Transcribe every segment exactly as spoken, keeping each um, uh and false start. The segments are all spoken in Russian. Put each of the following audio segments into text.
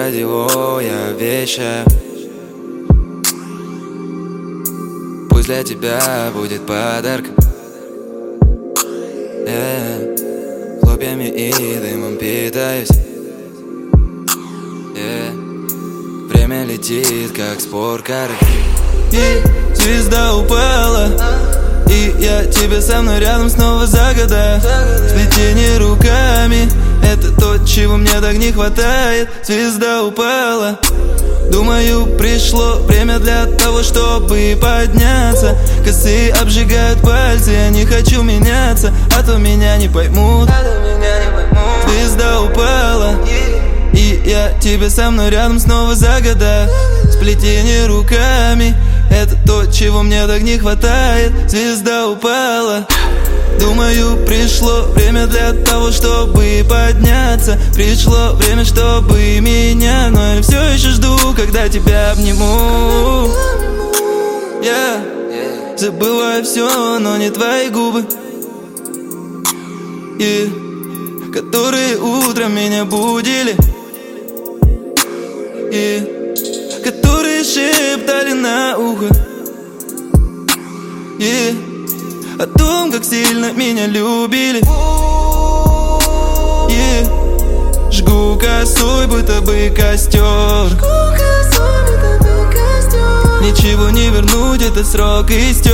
радио я вещаю. Пусть для тебя будет подарком, yeah. Хлопьями и дымом питаюсь, yeah. Время летит, как спорткары. И звезда упала, и я тебя со мной рядом снова загадаю. Сплетение руками — это то, чего мне так не хватает. Звезда упала, думаю, пришло время для того, чтобы подняться. Косы обжигают пальцы, я не хочу меняться, а то меня не поймут. Звезда упала, и я тебя со мной рядом снова загадаю. Сплетение руками — это то, чего мне так не хватает. Звезда упала, думаю, пришло время для того, чтобы подняться. Пришло время, чтобы меня, но я все еще жду, когда тебя обниму. Я yeah. забываю все, но не твои губы, yeah. которые утром меня будили, yeah. которые шептали на ухо, yeah. о том, как сильно меня любили, yeah. Жгу косой, будто бы костер. Ничего не вернуть, этот срок истек.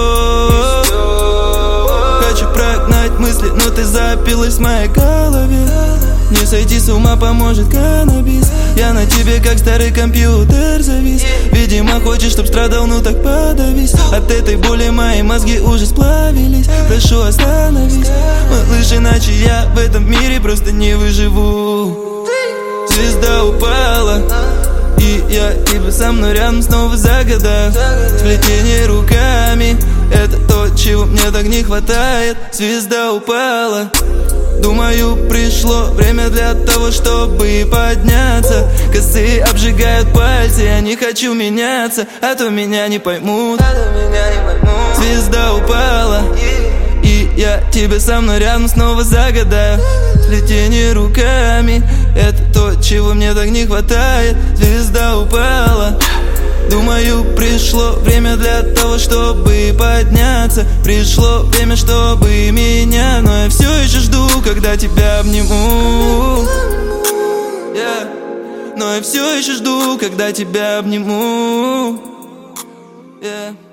Хочу прогнать мысли, но ты запилась в моей голове. Не сойти с ума поможет каннабис. Я на тебе как старый компьютер завис. Видимо, хочешь, чтоб страдал, ну так подавись. От этой боли мои мозги уже сплавились. Прошу, остановись, малыш, иначе я в этом мире просто не выживу. Звезда упала, и я тебя со мной рядом снова загадаю. Сплетение руками — это то, чего мне так не хватает. Звезда упала, думаю, пришло время для того, чтобы подняться. Косы обжигают пальцы, я не хочу меняться, а то меня не поймут. Звезда упала, и я тебя со мной рядом снова загадаю. Сплетение руками — это то, чего мне так не хватает. Звезда упала, думаю, пришло время для того, чтобы подняться. Пришло время, чтобы меня, но я все еще жду, когда тебя обниму, yeah. Но я все еще жду, когда тебя обниму, yeah.